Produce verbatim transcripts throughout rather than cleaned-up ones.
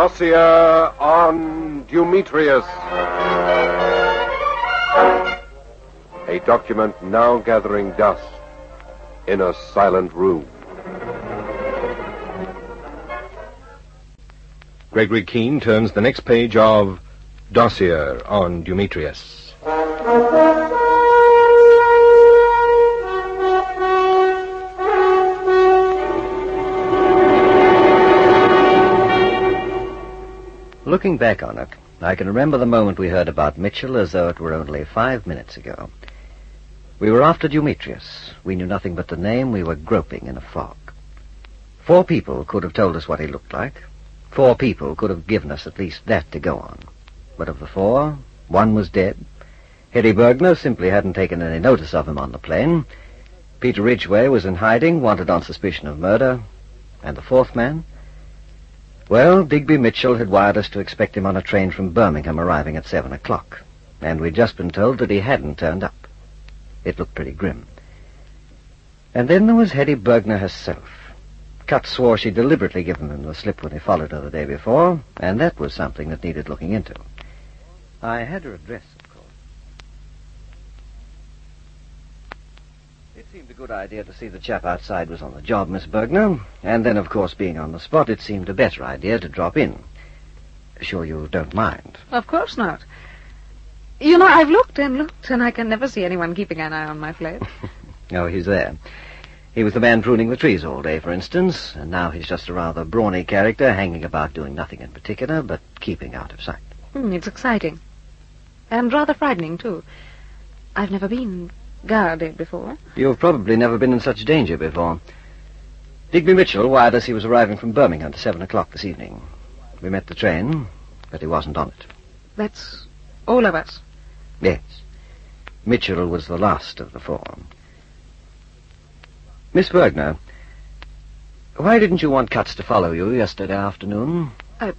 Dossier on Demetrius. A document now gathering dust in a silent room. Gregory Keene turns the next page of Dossier on Demetrius. Looking back on it, I can remember the moment we heard about Mitchell as though it were only five minutes ago. We were after Demetrius. We knew nothing but the name. We were groping in a fog. Four people could have told us what he looked like. Four people could have given us at least that to go on. But of the four, one was dead. Hetty Bergner simply hadn't taken any notice of him on the plane. Peter Ridgway was in hiding, wanted on suspicion of murder. And the fourth man? Well, Digby Mitchell had wired us to expect him on a train from Birmingham arriving at seven o'clock. And we'd just been told that he hadn't turned up. It looked pretty grim. And then there was Hetty Bergner herself. Cut swore she'd deliberately given him the slip when he followed her the day before, and that was something that needed looking into. I had her address, of course. It seemed a good idea to see the chap outside was on the job, Miss Bergner, and then, of course, being on the spot, it seemed a better idea to drop in. Sure you don't mind? Of course not. You know, I've looked and looked, and I can never see anyone keeping an eye on my flat. Oh, he's there. He was the man pruning the trees all day, for instance, and now he's just a rather brawny character, hanging about doing nothing in particular, but keeping out of sight. Mm, it's exciting. And rather frightening, too. I've never been guarded before. You've probably never been in such danger before. Digby Mitchell wired us he was arriving from Birmingham at seven o'clock this evening. We met the train, but he wasn't on it. That's all of us? Yes. Mitchell was the last of the four. Miss Bergner, why didn't you want Cutts to follow you yesterday afternoon? I...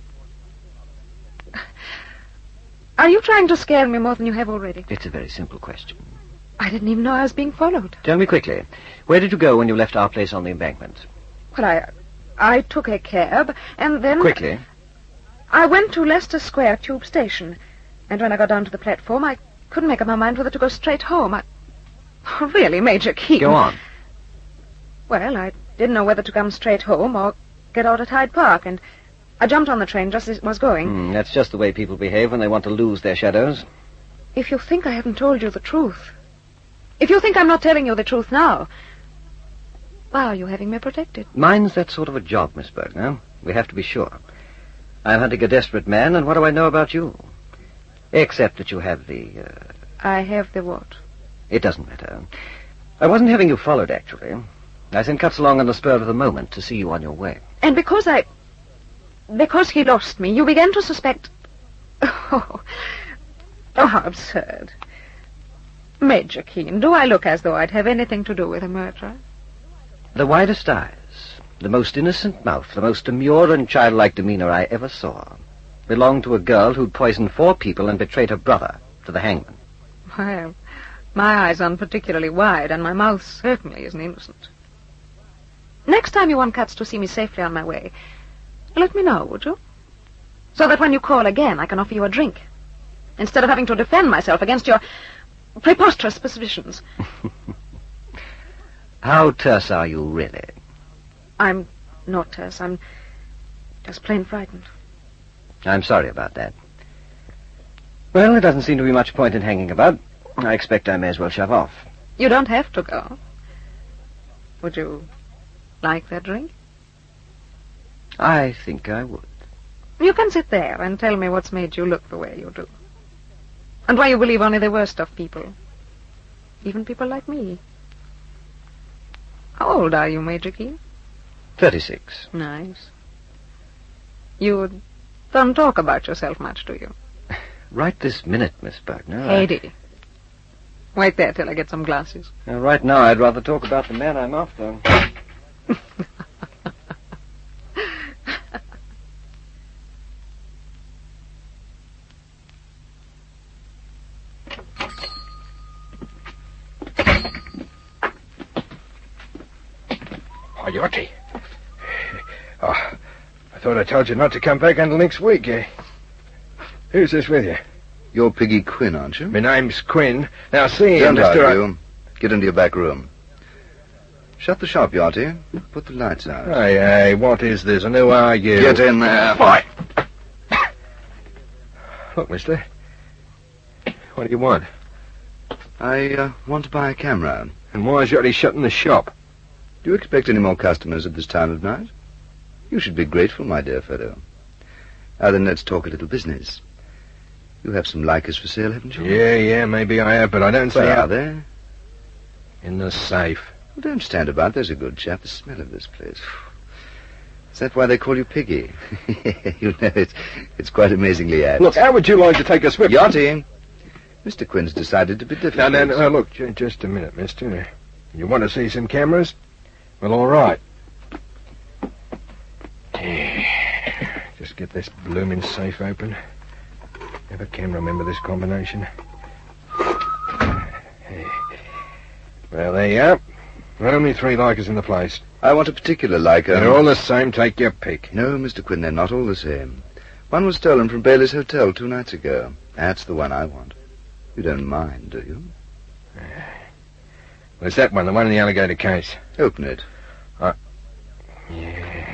Are you trying to scare me more than you have already? It's a very simple question. I didn't even know I was being followed. Tell me quickly, where did you go when you left our place on the embankment? Well, I... I took a cab, and then... Quickly. I went to Leicester Square Tube Station, and when I got down to the platform, I couldn't make up my mind whether to go straight home. I... Oh, really, Major Keene. Go on. Well, I didn't know whether to come straight home or get out at Hyde Park, and I jumped on the train just as it was going. Mm, that's just the way people behave when they want to lose their shadows. If you think I haven't told you the truth, if you think I'm not telling you the truth now, why are you having me protected? Mine's that sort of a job, Miss Bergner. We have to be sure. I'm hunting a desperate man, and what do I know about you? Except that you have the... Uh... I have the what? It doesn't matter. I wasn't having you followed, actually. I sent Cutts along on the spur of the moment to see you on your way. And because I... Because he lost me, you began to suspect... Oh, oh how absurd. Major Keene, do I look as though I'd have anything to do with a murder? The widest eyes, the most innocent mouth, the most demure and childlike demeanor I ever saw belonged to a girl who'd poisoned four people and betrayed her brother to the hangman. Well, my eyes aren't particularly wide, and my mouth certainly isn't innocent. Next time you want Cutts to see me safely on my way, let me know, would you? So that when you call again, I can offer you a drink, instead of having to defend myself against your preposterous suspicions. How terse are you, really? I'm not terse. I'm just plain frightened. I'm sorry about that. Well, there doesn't seem to be much point in hanging about. I expect I may as well shove off. You don't have to go. Would you like that drink? I think I would. You can sit there and tell me what's made you look the way you do. And why you believe only the worst of people. Even people like me. How old are you, Major Keene? Thirty-six. Nice. You don't talk about yourself much, do you? Right this minute, Miss Bergner. Hetty. I... Wait there till I get some glasses. Now, right now, I'd rather talk about the man I'm after. Coyote. Oh, thought I told you not to come back until next week, eh? Who's this with you? You're Piggy Quinn, aren't you? My name's Quinn. Now, see, Don't Mister argue. Get into your back room. Shut the shop, Yachty. Put the lights out. Hey, hey, what is this, and who are you? Get in there. Fight! Look, mister. What do you want? I uh, want to buy a camera. And why is Yachty shutting the shop? Do you expect any more customers at this time of night? You should be grateful, my dear fellow. Now then, let's talk a little business. You have some Leicas for sale, haven't you? Yeah, yeah, maybe I have, but I don't see Where how... are they? In the safe. Well, don't stand about. There's a good chap. The smell of this place. Is that why they call you Piggy? You know, it's, it's quite amazingly apt. Look, how would you like to take a swim? Yachty! Mister Quinn's decided to be difficult. No, no, no, look, j- just a minute, mister. You want to see some cameras? Well, all right. Just get this blooming safe open. Never can remember this combination. Well, there you are. There are only three Leicas in the place. I want a particular Leica. They're all the same. Take your pick. No, Mister Quinn, they're not all the same. One was stolen from Bailey's Hotel two nights ago. That's the one I want. You don't mind, do you? Well, it's that one, the one in the alligator case. Open it. Uh, yeah.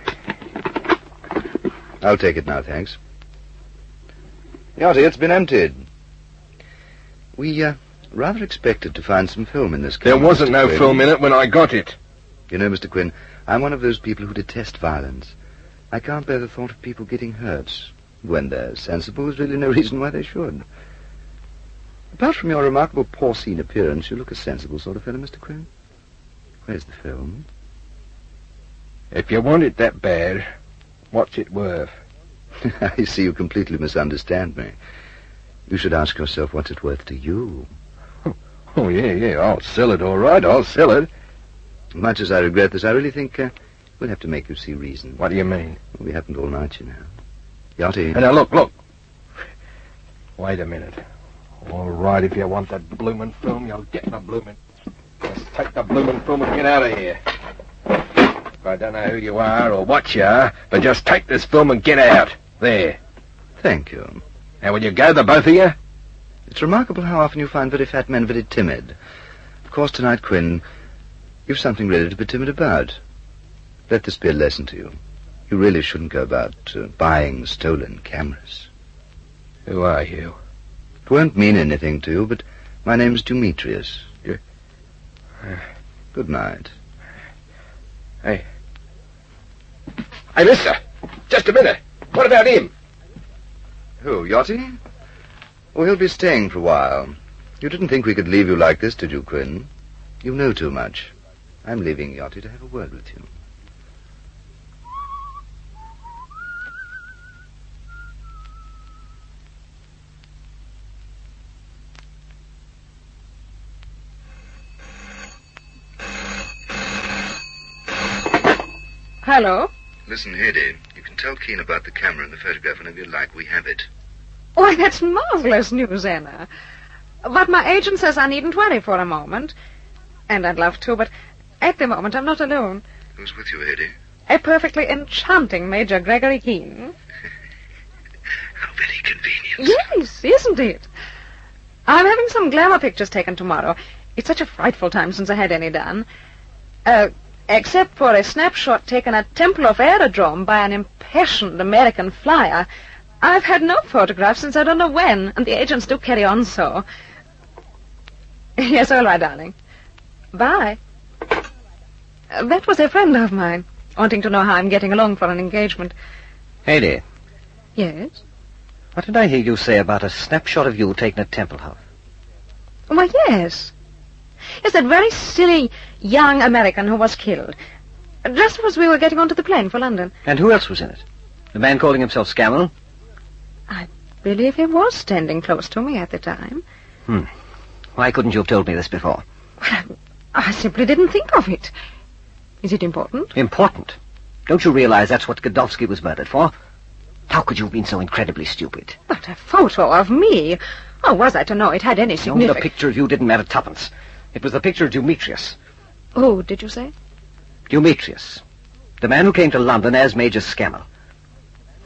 I'll take it now, thanks. Yachty, it's been emptied. We, uh, rather expected to find some film in this camera. There wasn't Mister no Quinn. film in it when I got it. You know, Mister Quinn, I'm one of those people who detest violence. I can't bear the thought of people getting hurt. When they're sensible, there's really no reason why they should. Apart from your remarkable porcine appearance, you look a sensible sort of fellow, Mister Quinn. Where's the film? If you want it that bad, what's it worth? I see you completely misunderstand me. You should ask yourself what's it worth to you. Oh, yeah, yeah, I'll sell it, all right, I'll sell it. Much as I regret this, I really think uh, we'll have to make you see reason. What do you mean? We happened all night, you know. Yachty. And now, look, look. Wait a minute. All right, if you want that bloomin' film, you'll get the bloomin'. Just take the bloomin' film and get out of here. I don't know who you are or what you are, but just take this film and get out. There. Thank you. Now, will you go, the both of you? It's remarkable how often you find very fat men very timid. Of course, tonight, Quinn, you've something really to be timid about. Let this be a lesson to you. You really shouldn't go about uh, buying stolen cameras. Who are you? It won't mean anything to you, but my name's Demetrius. You... Uh... Good night. Hey. Hey, mister! Just a minute. What about him? Who, Yachty? Oh, he'll be staying for a while. You didn't think we could leave you like this, did you, Quinn? You know too much. I'm leaving Yachty to have a word with you. Hello? Listen, Hedy, you can tell Keene about the camera and the photograph whenever you like. We have it. Why, that's marvelous news, Anna. But my agent says I needn't worry for a moment. And I'd love to, but at the moment I'm not alone. Who's with you, Hedy? A perfectly enchanting Major Gregory Keene. How very convenient. Yes, isn't it? I'm having some glamour pictures taken tomorrow. It's such a frightful time since I had any done. Uh, except for a snapshot taken at Tempelhof Aerodrome by an impassioned American flyer. I've had no photographs since I don't know when, and the agents do carry on so. Yes, all right, darling. Bye. Uh, that was a friend of mine, wanting to know how I'm getting along for an engagement. Hedy, Yes? what did I hear you say about a snapshot of you taken at Tempelhof? Why, yes. Yes, that very silly young American who was killed. Just as we were getting onto the plane for London. And who else was in it? The man calling himself Scammell? I believe he was standing close to me at the time. Hmm. Why couldn't you have told me this before? Well, I simply didn't think of it. Is it important? Important? Don't you realize that's what Godowsky was murdered for? How could you have been so incredibly stupid? But a photo of me? How was I to know it had any No, significance? the picture of you didn't matter tuppence. It was the picture of Demetrius. Who did you say? Demetrius. The man who came to London as Major Scammell.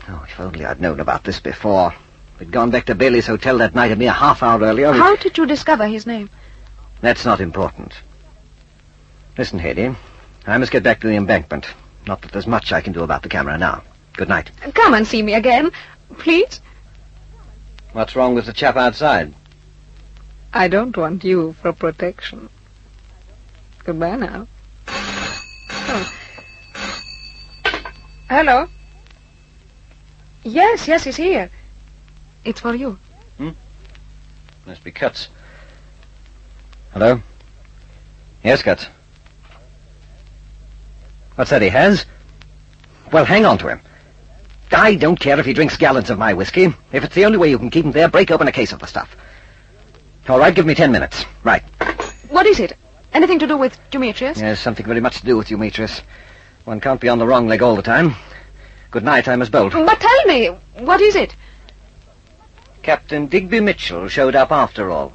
Oh, if only I'd known about this before. If we'd gone back to Bailey's Hotel that night a mere half hour earlier... How it... did you discover his name? That's not important. Listen, Hedy, I must get back to the embankment. Not that there's much I can do about the camera now. Good night. Come and see me again, please. What's wrong with the chap outside? I don't want you for protection. Goodbye now. Oh. Hello? Yes, yes, he's here. It's for you. Hmm? Must be Cutts. Hello? Yes, Cutts. What's that he has? Well, hang on to him. I don't care if he drinks gallons of my whiskey. If it's the only way you can keep him there, break open a case of the stuff. All right, give me ten minutes. Right. What is it? Anything to do with Demetrius? Yes, something very much to do with Demetrius. One can't be on the wrong leg all the time. Good night, I must bolt. But tell me, what is it? Captain Digby Mitchell showed up after all.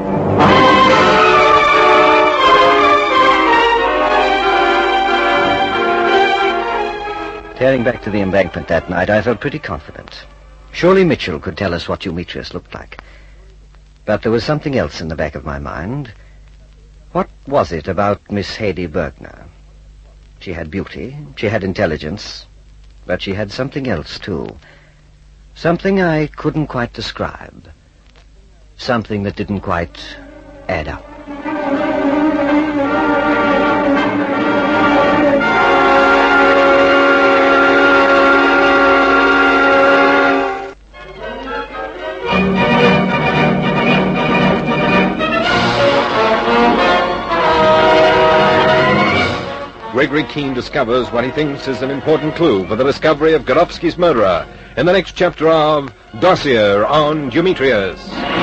Tearing back to the embankment that night, I felt pretty confident. Surely Mitchell could tell us what Demetrius looked like. But there was something else in the back of my mind. What was it about Miss Hedy Bergner? She had beauty, she had intelligence, but she had something else, too. Something I couldn't quite describe. Something that didn't quite add up. Gregory Keene discovers what he thinks is an important clue for the discovery of Godofsky's murderer in the next chapter of Dossier on Demetrius.